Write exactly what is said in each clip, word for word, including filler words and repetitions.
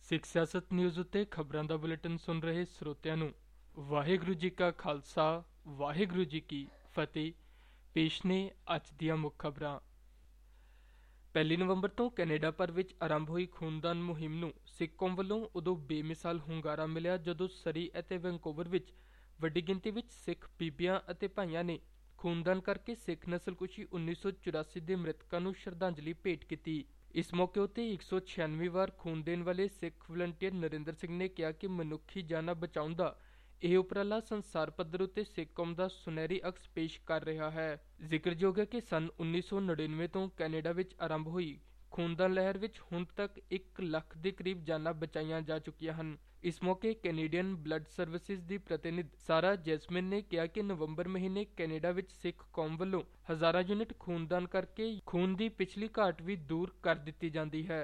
ਸਿੱਖ ਸਿਆਸਤ ਨਿਊਜ਼ ਉੱਤੇ ਖਬਰਾਂ ਦਾ ਬੁਲੇਟਿਨ ਸੁਣ ਰਹੇ ਸਰੋਤਿਆਂ ਨੂੰ ਵਾਹਿਗੁਰੂ ਜੀ ਕਾ ਖਾਲਸਾ ਵਾਹਿਗੁਰੂ ਜੀ ਕੀ ਫਤਿਹ। ਪੇਸ਼ ਨੇ ਅੱਜ ਦੀਆਂ ਮੁੱਖ ਖਬਰਾਂ। ਪਹਿਲੀ ਨਵੰਬਰ ਤੋਂ ਕੈਨੇਡਾ ਭਰ ਵਿੱਚ ਆਰੰਭ ਹੋਈ ਖੂਨਦਾਨ ਮੁਹਿੰਮ ਨੂੰ ਸਿੱਖ ਕੌਮ ਵੱਲੋਂ ਉਦੋਂ ਬੇਮਿਸਾਲ ਹੁੰਗਾਰਾ ਮਿਲਿਆ ਜਦੋਂ ਸਰੀ ਅਤੇ ਵੈਨਕੂਵਰ ਵਿੱਚ ਵੱਡੀ ਗਿਣਤੀ ਵਿੱਚ ਸਿੱਖ ਬੀਬੀਆਂ ਅਤੇ ਭਾਈਆਂ ਨੇ ਖੂਨਦਾਨ ਕਰਕੇ ਸਿੱਖ ਨਸਲਕੁਸ਼ੀ ਉੱਨੀ ਸੌ ਚੁਰਾਸੀ ਦੇ ਮ੍ਰਿਤਕਾਂ ਨੂੰ ਸ਼ਰਧਾਂਜਲੀ ਭੇਟ ਕੀਤੀ। ਇਸ ਮੌਕੇ ਉੱਤੇ ਇੱਕ ਸੌ ਛਿਆਨਵੇਂ ਵਾਰ ਖੂਨ ਦੇਣ ਵਾਲੇ ਸਿੱਖ ਵਲੰਟੀਅਰ ਨਰਿੰਦਰ ਸਿੰਘ ਨੇ ਕਿਹਾ ਕਿ ਮਨੁੱਖੀ ਜਾਨਾਂ ਬਚਾਉਣ ਦਾ ਇਹ ਉਪਰਾਲਾ ਸੰਸਾਰ ਪੱਧਰ ਉੱਤੇ ਸਿੱਖ ਕੌਮ ਦਾ ਸੁਨਹਿਰੀ ਅਕਸ ਪੇਸ਼ ਕਰ ਰਿਹਾ ਹੈ। ਜ਼ਿਕਰਯੋਗ ਹੈ ਕਿ ਸੰਨ ਉੱਨੀ ਸੌ ਨੜਿਨਵੇਂ ਤੋਂ ਕੈਨੇਡਾ ਵਿੱਚ ਆਰੰਭ ਹੋਈ ਖੂਨਦਾਨ ਲਹਿਰ ਵਿੱਚ ਹੁਣ ਤੱਕ ਇੱਕ ਲੱਖ ਦੇ ਕਰੀਬ ਜਾਨਾਂ ਬਚਾਈਆਂ ਜਾ ਚੁੱਕੀਆਂ ਹਨ। ਇਸ ਮੌਕੇ ਕੈਨੇਡੀਅਨ ਬਲੱਡ ਸਰਵਿਸਿਜ਼ ਦੀ ਪ੍ਰਤੀਨਿਧ ਸਾਰਾ ਜੈਸਮਿਨ ਨੇ ਕਿਹਾ ਕਿ ਨਵੰਬਰ ਮਹੀਨੇ ਕੈਨੇਡਾ ਵਿੱਚ ਸਿੱਖ ਕੌਮ ਵੱਲੋਂ ਹਜ਼ਾਰਾਂ ਯੂਨਿਟ ਖੂਨਦਾਨ ਕਰਕੇ ਖੂਨ ਦੀ ਪਿਛਲੀ ਘਾਟ ਵੀ ਦੂਰ ਕਰ ਦਿੱਤੀ ਜਾਂਦੀ ਹੈ।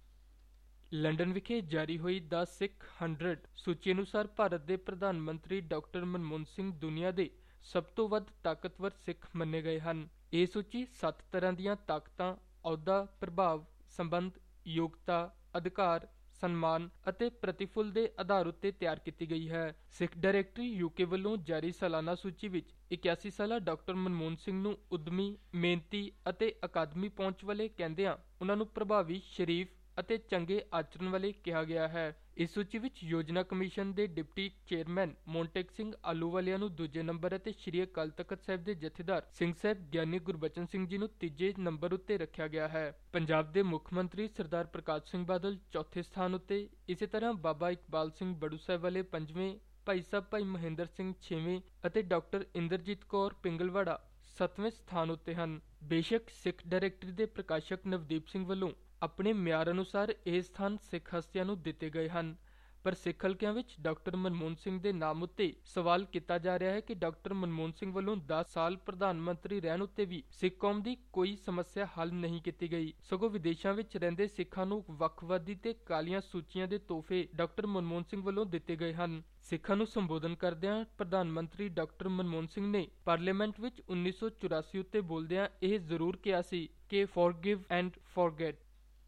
ਲੰਡਨ ਵਿਖੇ ਜਾਰੀ ਹੋਈ ਦ ਸਿੱਖ ਹੰਡਰਡ ਸੂਚੀ ਅਨੁਸਾਰ ਭਾਰਤ ਦੇ ਪ੍ਰਧਾਨ ਮੰਤਰੀ ਡਾਕਟਰ ਮਨਮੋਹਨ ਸਿੰਘ ਦੁਨੀਆ ਦੇ ਸਭ ਤੋਂ ਵੱਧ ਤਾਕਤਵਰ ਸਿੱਖ ਮੰਨੇ ਗਏ ਹਨ। ਇਹ ਸੂਚੀ ਸੱਤ ਤਰ੍ਹਾਂ ਦੀਆਂ ਤਾਕਤਾਂ, ਅਹੁਦਾ, ਪ੍ਰਭਾਵ, ਸੰਬੰਧ, ਯੋਗਤਾ, ਅਧਿਕਾਰ, ਸਨਮਾਨ ਅਤੇ ਪ੍ਰਤੀਫੁੱਲ ਦੇ ਆਧਾਰ ਉੱਤੇ ਤਿਆਰ ਕੀਤੀ ਗਈ ਹੈ। ਸਿੱਖ ਡਾਇਰੈਕਟਰੀ ਯੂਕੇ ਵੱਲੋਂ ਜਾਰੀ ਸਾਲਾਨਾ ਸੂਚੀ ਵਿੱਚ ਇਕਿਆਸੀ ਸਾਲਾ ਡਾਕਟਰ ਮਨਮੋਹਨ ਸਿੰਘ ਨੂੰ ਉਦਮੀ, ਮਿਹਨਤੀ ਅਤੇ ਅਕਾਦਮੀ ਪਹੁੰਚ ਵਾਲੇ ਕਹਿੰਦਿਆਂ ਉਨ੍ਹਾਂ ਨੂੰ ਪ੍ਰਭਾਵੀ, ਸ਼ਰੀਫ ਅਤੇ ਚੰਗੇ ਆਚਰਣ ਵਾਲੇ ਕਿਹਾ ਗਿਆ ਹੈ। ਇਸ ਸੂਚੀ ਵਿੱਚ ਯੋਜਨਾ ਕਮਿਸ਼ਨ ਦੇ ਡਿਪਟੀ ਚੇਅਰਮੈਨ ਮੋਂਟੇਕ ਸਿੰਘ ਆਲੂਵਾਲੀਆ ਨੂੰ ਦੂਜੇ ਨੰਬਰ ਅਤੇ ਸ਼੍ਰੀ ਅਕਾਲ ਤਖਤ ਸਾਹਿਬ ਦੇ ਜਥੇਦਾਰ ਸਿੰਘ ਸਾਹਿਬ ਗਿਆਨੀ ਗੁਰਬਚਨ ਸਿੰਘ ਜੀ ਨੂੰ ਤੀਜੇ ਨੰਬਰ ਉੱਤੇ ਰੱਖਿਆ ਗਿਆ ਹੈ। ਪੰਜਾਬ ਦੇ ਮੁੱਖ ਮੰਤਰੀ ਸਰਦਾਰ ਪ੍ਰਕਾਸ਼ ਸਿੰਘ ਬਾਦਲ ਚੌਥੇ ਸਥਾਨ ਉੱਤੇ, ਇਸੇ ਤਰ੍ਹਾਂ ਬਾਬਾ ਇਕਬਾਲ ਸਿੰਘ ਬੜੂ ਸਾਹਿਬ ਵਾਲੇ ਪੰਜਵੇਂ, ਭਾਈ ਸਾਹਿਬ ਭਾਈ ਮਹਿੰਦਰ ਸਿੰਘ ਛੇਵੇਂ ਅਤੇ ਡਾਕਟਰ ਇੰਦਰਜੀਤ ਕੌਰ ਪਿੰਗਲਵਾੜਾ ਸੱਤਵੇਂ ਸਥਾਨ ਉੱਤੇ ਹਨ। ਬੇਸ਼ੱਕ ਸਿੱਖ ਡਾਇਰੈਕਟਰੀ ਦੇ ਪ੍ਰਕਾਸ਼ਕ ਨਵਦੀਪ ਸਿੰਘ ਵੱਲੋਂ ਆਪਣੇ ਮਿਆਰ ਅਨੁਸਾਰ ਇਹ ਸਥਾਨ ਸਿੱਖ ਹਸਤੀਆਂ ਨੂੰ ਦਿੱਤੇ ਗਏ ਹਨ, ਪਰ ਸਿੱਖ ਹਲਕਿਆਂ ਵਿੱਚ ਡਾਕਟਰ ਮਨਮੋਹਨ ਸਿੰਘ ਦੇ ਨਾਮ ਉੱਤੇ ਸਵਾਲ ਕੀਤਾ ਜਾ ਰਿਹਾ ਹੈ ਕਿ ਡਾਕਟਰ ਮਨਮੋਹਨ ਸਿੰਘ ਵੱਲੋਂ ਦਸ ਸਾਲ ਪ੍ਰਧਾਨ ਮੰਤਰੀ ਰਹਿਣ ਉੱਤੇ ਵੀ ਸਿੱਖ ਕੌਮ ਦੀ ਕੋਈ ਸਮੱਸਿਆ ਹੱਲ ਨਹੀਂ ਕੀਤੀ ਗਈ, ਸਗੋਂ ਵਿਦੇਸ਼ਾਂ ਵਿੱਚ ਰਹਿੰਦੇ ਸਿੱਖਾਂ ਨੂੰ ਵੱਖਵਾਦੀ ਤੇ ਕਾਲੀਆਂ ਸੂਚੀਆਂ ਦੇ ਤੋਹਫੇ ਡਾਕਟਰ ਮਨਮੋਹਨ ਸਿੰਘ ਵੱਲੋਂ ਦਿੱਤੇ ਗਏ ਹਨ। ਸਿੱਖਾਂ ਨੂੰ ਸੰਬੋਧਨ ਕਰਦਿਆਂ ਪ੍ਰਧਾਨ ਮੰਤਰੀ ਡਾਕਟਰ ਮਨਮੋਹਨ ਸਿੰਘ ਨੇ ਪਾਰਲੀਮੈਂਟ ਵਿੱਚ ਉੱਨੀ ਸੌ ਚੁਰਾਸੀ ਉੱਤੇ ਬੋਲਦਿਆਂ ਇਹ ਜ਼ਰੂਰ ਕਿਹਾ ਸੀ ਕਿ ਫੋਰਗਿਵ ਐਂਡ ਫੋਰਗੇਟ।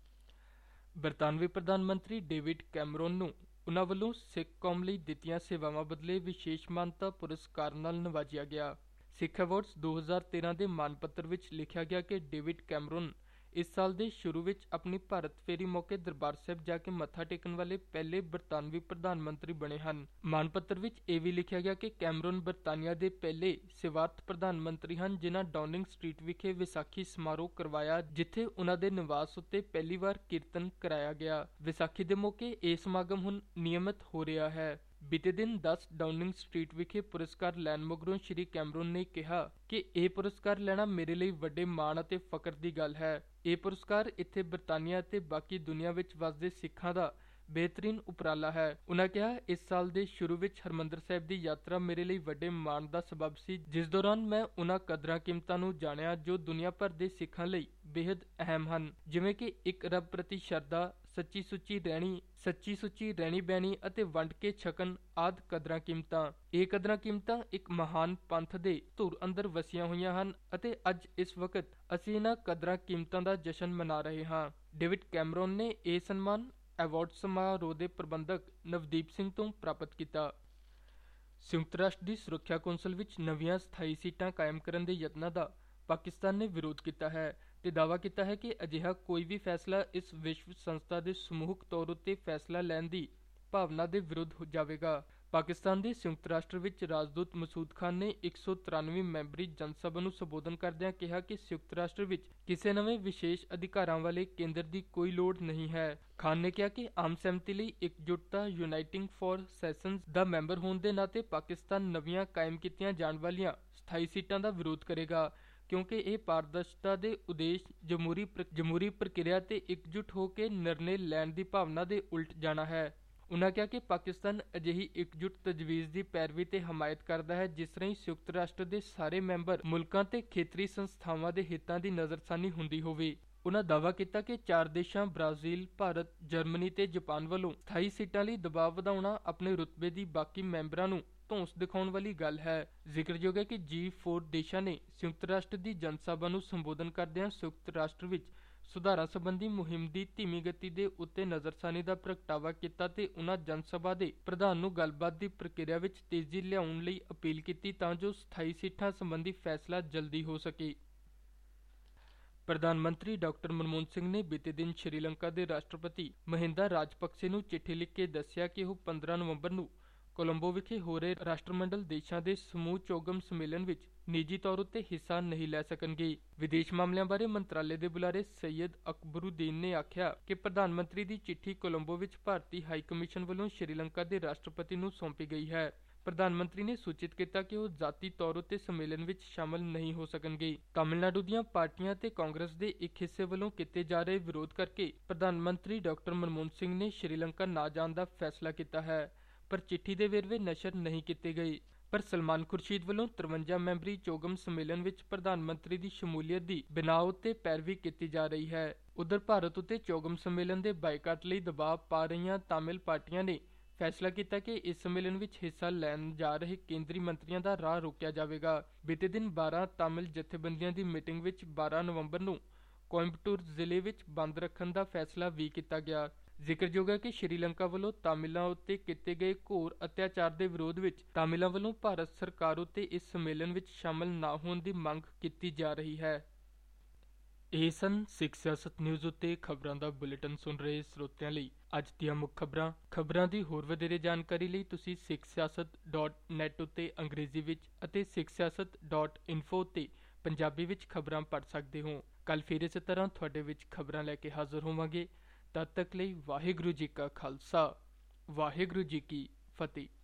ਬਰਤਾਨਵੀ ਪ੍ਰਧਾਨ ਮੰਤਰੀ ਡੇਵਿਡ ਕੈਮਰੋਨ ਨੂੰ ਉਨ੍ਹਾਂ ਵੱਲੋਂ ਸਿੱਖ ਕੌਮ ਲਈ ਦਿੱਤੀਆਂ ਸੇਵਾਵਾਂ ਬਦਲੇ ਵਿਸ਼ੇਸ਼ ਮਾਨਤਾ ਪੁਰਸਕਾਰ ਨਾਲ ਨਵਾਜਿਆ ਗਿਆ। ਸਿੱਖ ਅਵਾਰਡਸ ਦੋ ਹਜ਼ਾਰ ਤੇਰਾਂ ਦੇ ਮਾਨ ਪੱਤਰ ਵਿੱਚ ਲਿਖਿਆ ਗਿਆ ਕਿ ਡੇਵਿਡ ਕੈਮਰੋਨ ਇਸ ਸਾਲ ਦੇ ਸ਼ੁਰੂ ਵਿੱਚ ਆਪਣੀ ਭਾਰਤ ਫੇਰੀ ਮੌਕੇ ਦਰਬਾਰ ਸਾਹਿਬ ਜਾ ਕੇ ਮੱਥਾ ਟੇਕਣ ਵਾਲੇ ਪਹਿਲੇ ਬਰਤਾਨਵੀ ਪ੍ਰਧਾਨ ਮੰਤਰੀ ਬਣੇ ਹਨ। ਮਾਨ ਪੱਤਰ ਵਿੱਚ ਇਹ ਵੀ ਲਿਖਿਆ ਗਿਆ ਕਿ ਕੈਮਰੋਨ ਬਰਤਾਨੀਆ ਦੇ ਪਹਿਲੇ ਸੇਵਾਰਥ ਪ੍ਰਧਾਨ ਮੰਤਰੀ ਹਨ ਜਿਨ੍ਹਾਂ ਡਾਊਨਿੰਗ ਸਟਰੀਟ ਵਿਖੇ ਵਿਸਾਖੀ ਸਮਾਰੋਹ ਕਰਵਾਇਆ, ਜਿੱਥੇ ਉਨ੍ਹਾਂ ਦੇ ਨਿਵਾਸ ਉੱਤੇ ਪਹਿਲੀ ਵਾਰ ਕੀਰਤਨ ਕਰਾਇਆ ਗਿਆ। ਵਿਸਾਖੀ ਦੇ ਮੌਕੇ ਇਹ ਸਮਾਗਮ ਹੁਣ ਨਿਯਮਿਤ ਹੋ ਰਿਹਾ ਹੈ। ਬੀਤੇ ਦਿਨ ਦਸ ਡਾਊਨਿੰਗ ਸਟਰੀਟ ਵਿਖੇ ਪੁਰਸਕਾਰ ਲੈਣ ਮਗਰੋਂ ਸ਼੍ਰੀ ਕੈਮਰੋਨ ਨੇ ਕਿਹਾ ਕਿ ਇਹ ਪੁਰਸਕਾਰ ਲੈਣਾ ਮੇਰੇ ਲਈ ਵੱਡੇ ਮਾਣ ਅਤੇ ਫਖਰ ਦੀ ਗੱਲ ਹੈ। ਇਹ ਪੁਰਸਕਾਰ ਇੱਥੇ ਬਰਤਾਨੀਆ ਅਤੇ ਬਾਕੀ ਦੁਨੀਆ ਵਿੱਚ ਵਸਦੇ ਸਿੱਖਾਂ ਦਾ ਬਿਹਤਰੀਨ ਉਪਰਾਲਾ ਹੈ। ਉਨ੍ਹਾਂ ਕਿਹਾ, ਇਸ ਸਾਲ ਦੇ ਸ਼ੁਰੂ ਵਿੱਚ ਹਰਿਮੰਦਰ ਸਾਹਿਬ ਦੀ ਯਾਤਰਾ ਮੇਰੇ ਲਈ ਵੱਡੇ ਮਾਣ ਦਾ ਸਬਬ ਸੀ, ਜਿਸ ਦੌਰਾਨ ਮੈਂ ਉਨ੍ਹਾਂ ਕਦਰਾਂ ਕੀਮਤਾਂ ਨੂੰ ਜਾਣਿਆ ਜੋ ਦੁਨੀਆ ਭਰ ਦੇ ਸਿੱਖਾਂ ਲਈ ਬੇਹੱਦ ਅਹਿਮ ਹਨ, ਜਿਵੇਂ ਕਿ ਇੱਕ ਰੱਬ ਪ੍ਰਤੀ ਸ਼ਰਧਾ, ਸੱਚੀ ਸੁੱਚੀ ਰਹਿਣੀ ਸੱਚੀ ਸੁੱਚੀ ਰਹਿਣੀ ਬਹਿਣੀ ਅਤੇ ਵੰਡ ਕੇ ਛਕਣ ਆਦਿ ਕਦਰਾਂ ਕੀਮਤਾਂ। ਇਹ ਕਦਰਾਂ ਕੀਮਤਾਂ ਇੱਕ ਮਹਾਨ ਪੰਥ ਦੇ ਧੁਰ ਅੰਦਰ ਵਸੀਆਂ ਹੋਈਆਂ ਹਨ ਅਤੇ ਅੱਜ ਇਸ ਵਕਤ ਅਸੀਂ ਇਹਨਾਂ ਕਦਰਾਂ ਕੀਮਤਾਂ ਦਾ ਜਸ਼ਨ ਮਨਾ ਰਹੇ ਹਾਂ। ਡੇਵਿਡ ਕੈਮਰੋਨ ਨੇ ਇਹ ਸਨਮਾਨ ਐਵਾਰਡ ਸਮਾਰੋਹ ਦੇ ਪ੍ਰਬੰਧਕ ਨਵਦੀਪ ਸਿੰਘ ਤੋਂ ਪ੍ਰਾਪਤ ਕੀਤਾ। ਸੰਯੁਕਤ ਰਾਸ਼ਟਰ ਦੀ ਸੁਰੱਖਿਆ ਕੌਂਸਲ ਵਿੱਚ ਨਵੀਆਂ ਸਥਾਈ ਸੀਟਾਂ ਕਾਇਮ ਕਰਨ ਦੇ ਯਤਨਾਂ ਦਾ ਪਾਕਿਸਤਾਨ ਨੇ ਵਿਰੋਧ ਕੀਤਾ ਹੈ ਤੇ ਦਾਅਵਾ ਕੀਤਾ ਹੈ ਕਿ ਅਜਿਹਾ ਕੋਈ ਵੀ ਫੈਸਲਾ ਇਸ ਵਿਸ਼ਵ ਸੰਸਥਾ ਦੇ ਸਮੂਹਕ ਤੌਰ ਉੱਤੇ ਫੈਸਲਾ ਲੈਣ ਦੀ ਭਾਵਨਾ ਦੇ ਵਿਰੁੱਧ ਹੋ ਜਾਵੇਗਾ। ਪਾਕਿਸਤਾਨ ਦੇ ਸੰਯੁਕਤ ਰਾਸ਼ਟਰ ਵਿੱਚ ਰਾਜਦੂਤ ਮਸੂਦ ਖਾਨ ਨੇ ਇੱਕ ਸੌ ਤਰਾਨਵੇਂ ਮੈਂਬਰੀ ਜਨ ਸਭਾ ਨੂੰ ਸੰਬੋਧਨ ਕਰਦਿਆਂ ਕਿਹਾ ਕਿ ਸੰਯੁਕਤ ਰਾਸ਼ਟਰ ਵਿੱਚ ਕਿਸੇ ਨਵੇਂ ਵਿਸ਼ੇਸ਼ ਅਧਿਕਾਰਾਂ ਵਾਲੇ ਕੇਂਦਰ ਦੀ ਕੋਈ ਲੋੜ ਨਹੀਂ ਹੈ। ਖਾਨ ਨੇ ਕਿਹਾ ਕਿ ਆਮ ਸਹਿਮਤੀ ਲਈ ਇਕਜੁੱਟਤਾ ਯੂਨਾਈਟਿੰਗ ਫॉर ਸੈਸ਼ਨਜ਼ ਦਾ ਮੈਂਬਰ ਹੋਣ ਦੇ ਨਾਤੇ ਪਾਕਿਸਤਾਨ ਨਵੀਆਂ ਕਾਇਮ ਕੀਤੀਆਂ ਜਾਣ ਵਾਲੀਆਂ ਸਥਾਈ ਸੀਟਾਂ ਦਾ ਵਿਰੋਧ ਕਰੇਗਾ, ਕਿਉਂਕਿ ਇਹ ਪਾਰਦਰਸ਼ਤਾ ਦੇ ਉਦੇਸ਼, ਜਮਹੂਰੀ ਜਮਹੂਰੀ ਪ੍ਰਕਿਰਿਆ ਤੇ ਇਕਜੁੱਟ ਹੋ ਕੇ ਨਿਰਣੇ ਲੈਣ ਦੀ ਭਾਵਨਾ ਦੇ ਉਲਟ ਜਾਣਾ ਹੈ। ਉਨ੍ਹਾਂ ਕਿਹਾ ਕਿ ਪਾਕਿਸਤਾਨ ਅਜਿਹੀ ਇਕਜੁੱਟ ਤਜਵੀਜ਼ ਦੀ ਪੈਰਵੀ ਤੇ ਹਮਾਇਤ ਕਰਦਾ ਹੈ ਜਿਸ ਰਾਹੀਂ ਸੰਯੁਕਤ ਰਾਸ਼ਟਰ ਦੇ ਸਾਰੇ ਮੈਂਬਰ ਮੁਲਕਾਂ ਤੇ ਖੇਤਰੀ ਸੰਸਥਾਵਾਂ ਦੇ ਹਿੱਤਾਂ ਦੀ ਨਜ਼ਰਸਾਨੀ ਹੁੰਦੀ ਹੋਵੇ। ਉਨ੍ਹਾਂ ਦਾਅਵਾ ਕੀਤਾ ਕਿ ਚਾਰ ਦੇਸ਼ਾਂ ਬ੍ਰਾਜ਼ੀਲ, ਭਾਰਤ, ਜਰਮਨੀ ਤੇ ਜਾਪਾਨ ਵੱਲੋਂ ਸਥਾਈ ਸੀਟਾਂ ਲਈ ਦਬਾਅ ਵਧਾਉਣਾ ਆਪਣੇ ਰੁਤਬੇ ਦੀ ਬਾਕੀ ਮੈਂਬਰਾਂ ਨੂੰ ਧੌਂਸ ਦਿਖਾਉਣ ਵਾਲੀ ਗੱਲ ਹੈ। ਜ਼ਿਕਰਯੋਗ ਹੈ ਕਿ ਜੀ ਫੋਰ ਦੇਸ਼ਾਂ ਨੇ ਸੰਯੁਕਤ ਰਾਸ਼ਟਰ ਦੀ ਜਨ ਸਭਾ ਨੂੰ ਸੰਬੋਧਨ ਕਰਦਿਆਂ ਸੰਯੁਕਤ ਰਾਸ਼ਟਰ ਵਿੱਚ ਸੁਧਾਰਾਂ ਸੰਬੰਧੀ ਮੁਹਿੰਮ ਦੀ ਧੀਮੀ ਗਤੀ ਦੇ ਉੱਤੇ ਨਜ਼ਰਸਾਨੀ ਦਾ ਪ੍ਰਗਟਾਵਾ ਕੀਤਾ ਤੇ ਉਨ੍ਹਾਂ ਜਨ ਸਭਾ ਦੇ ਪ੍ਰਧਾਨ ਨੂੰ ਗੱਲਬਾਤ ਦੀ ਪ੍ਰਕਿਰਿਆ ਵਿੱਚ ਤੇਜ਼ੀ ਲਿਆਉਣ ਲਈ ਅਪੀਲ ਕੀਤੀ ਤਾਂ ਜੋ ਸਥਾਈ ਸੀਟਾਂ ਸੰਬੰਧੀ ਫੈਸਲਾ ਜਲਦੀ ਹੋ ਸਕੇ। ਪ੍ਰਧਾਨ ਮੰਤਰੀ ਡਾਕਟਰ ਮਨਮੋਹਨ ਸਿੰਘ ਨੇ ਬੀਤੇ ਦਿਨ ਸ਼੍ਰੀਲੰਕਾ ਦੇ ਰਾਸ਼ਟਰਪਤੀ ਮਹਿੰਦਾ ਰਾਜਪਕਸੇ ਨੂੰ ਚਿੱਠੀ ਲਿਖ ਕੇ ਦੱਸਿਆ ਕਿ ਉਹ ਪੰਦਰਾਂ ਨਵੰਬਰ ਨੂੰ ਕੋਲੰਬੋ ਵਿਖੇ ਹੋ ਰਹੇ ਰਾਸ਼ਟਰਮੰਡਲ ਦੇਸ਼ਾਂ ਦੇ ਸਮੂਹ ਚੌਗਮ ਸੰਮੇਲਨ ਵਿੱਚ ਨਿੱਜੀ ਤੌਰ ਉੱਤੇ ਹਿੱਸਾ ਨਹੀਂ ਲੈ ਸਕਣਗੇ। ਵਿਦੇਸ਼ ਮਾਮਲਿਆਂ ਬਾਰੇ ਮੰਤਰਾਲੇ ਦੇ ਬੁਲਾਰੇ ਸੈਯਦ ਅਕਬਰੁਦੀਨ ਨੇ ਆਖਿਆ ਕਿ ਪ੍ਰਧਾਨ ਮੰਤਰੀ ਦੀ ਚਿੱਠੀ ਕੋਲੰਬੋ ਵਿੱਚ ਭਾਰਤੀ ਹਾਈ ਕਮਿਸ਼ਨ ਵੱਲੋਂ ਸ਼੍ਰੀਲੰਕਾ ਦੇ ਰਾਸ਼ਟਰਪਤੀ ਨੂੰ ਸੌਂਪੀ ਗਈ ਹੈ। ਪ੍ਰਧਾਨ ਮੰਤਰੀ ਨੇ ਸੂਚਿਤ ਕੀਤਾ ਕਿ ਉਹ ਜ਼ਾਤੀ ਤੌਰ ਉੱਤੇ ਸੰਮੇਲਨ ਵਿੱਚ ਸ਼ਾਮਲ ਨਹੀਂ ਹੋ ਸਕਣਗੇ। ਤਾਮਿਲਨਾਡੂ ਦੀਆਂ ਪਾਰਟੀਆਂ ਤੇ ਕਾਂਗਰਸ ਦੇ ਇੱਕ ਹਿੱਸੇ ਵੱਲੋਂ ਕੀਤੇ ਜਾ ਰਹੇ ਵਿਰੋਧ ਕਰਕੇ ਪ੍ਰਧਾਨ ਮੰਤਰੀ ਡਾਕਟਰ ਮਨਮੋਹਨ ਸਿੰਘ ਨੇ ਸ਼੍ਰੀਲੰਕਾ ਨਾ ਜਾਣ ਦਾ ਫੈਸਲਾ ਕੀਤਾ ਹੈ, ਪਰ ਚਿੱਠੀ ਦੇ ਵੇਰਵੇ ਨਸ਼ਰ ਨਹੀਂ ਕੀਤੇ ਗਏ। ਪਰ ਸਲਮਾਨ ਖੁਰਸ਼ੀਦ ਵੱਲੋਂ ਤਰਵੰਜਾ ਮੈਂਬਰੀ ਚੌਗਮ ਸੰਮੇਲਨ ਵਿੱਚ ਪ੍ਰਧਾਨ ਮੰਤਰੀ ਦੀ ਸ਼ਮੂਲੀਅਤ ਦੀ ਬਿਨਾਹ ਉੱਤੇ ਪੈਰਵੀ ਕੀਤੀ ਜਾ ਰਹੀ ਹੈ। ਉਧਰ ਭਾਰਤ ਉੱਤੇ ਚੌਗਮ ਸੰਮੇਲਨ ਦੇ ਬਾਈਕਾਟ ਲਈ ਦਬਾਅ ਪਾ ਰਹੀਆਂ ਤਾਮਿਲ ਪਾਰਟੀਆਂ ਨੇ ਫੈਸਲਾ ਕੀਤਾ ਕਿ ਇਸ ਸੰਮੇਲਨ ਵਿੱਚ ਹਿੱਸਾ ਲੈਣ ਜਾ ਰਹੇ ਕੇਂਦਰੀ ਮੰਤਰੀਆਂ ਦਾ ਰਾਹ ਰੋਕਿਆ ਜਾਵੇਗਾ। ਬੀਤੇ ਦਿਨ ਬਾਰਾਂ ਤਾਮਿਲ ਜਥੇਬੰਦੀਆਂ ਦੀ ਮੀਟਿੰਗ ਵਿੱਚ ਬਾਰਾਂ ਨਵੰਬਰ ਨੂੰ ਕੋਇੰਬਟੂਰ ਜ਼ਿਲ੍ਹੇ ਵਿੱਚ ਬੰਦ ਰੱਖਣ ਦਾ ਫੈਸਲਾ ਵੀ ਕੀਤਾ ਗਿਆ। ਜ਼ਿਕਰਯੋਗ ਹੈ ਕਿ ਸ਼੍ਰੀਲੰਕਾ ਵੱਲੋਂ ਤਾਮਿਲਾਂ ਉੱਤੇ ਕੀਤੇ ਗਏ ਘੋਰ ਅਤਿਆਚਾਰ ਦੇ ਵਿਰੋਧ ਵਿੱਚ ਤਾਮਿਲਾਂ ਵੱਲੋਂ ਭਾਰਤ ਸਰਕਾਰ ਉੱਤੇ ਇਸ ਸੰਮੇਲਨ ਵਿੱਚ ਸ਼ਾਮਲ ਨਾ ਹੋਣ ਦੀ ਮੰਗ ਕੀਤੀ ਜਾ ਰਹੀ ਹੈ। ਇਹ ਸਨ ਸਿੱਖ ਸਿਆਸਤ ਨਿਊਜ਼ ਉੱਤੇ ਖਬਰਾਂ ਦਾ ਬੁਲੇਟਿਨ ਸੁਣ ਰਹੇ ਸਰੋਤਿਆਂ ਲਈ ਅੱਜ ਦੀਆਂ ਮੁੱਖ ਖਬਰਾਂ। ਖਬਰਾਂ ਦੀ ਹੋਰ ਵਧੇਰੇ ਜਾਣਕਾਰੀ ਲਈ ਤੁਸੀਂ ਸਿੱਖ ਸਿਆਸਤ ਡਾਟ ਨੈੱਟ ਉੱਤੇ ਅੰਗਰੇਜ਼ੀ ਵਿੱਚ ਅਤੇ ਸਿੱਖ ਸਿਆਸਤ ਡਾਟ ਇਨਫੋ ਉੱਤੇ ਪੰਜਾਬੀ ਵਿੱਚ ਖਬਰਾਂ ਪੜ੍ਹ ਸਕਦੇ ਹੋ। ਕੱਲ੍ਹ ਫਿਰ ਇਸੇ ਤਰ੍ਹਾਂ ਤੁਹਾਡੇ ਵਿੱਚ ਖਬਰਾਂ ਲੈ ਕੇ ਹਾਜ਼ਰ ਹੋਵਾਂਗੇ। ਤਦ ਤੱਕ ਲਈ ਵਾਹਿਗੁਰੂ ਜੀ ਕਾ ਖਾਲਸਾ, ਵਾਹਿਗੁਰੂ ਜੀ ਕੀ ਫਤਿਹ।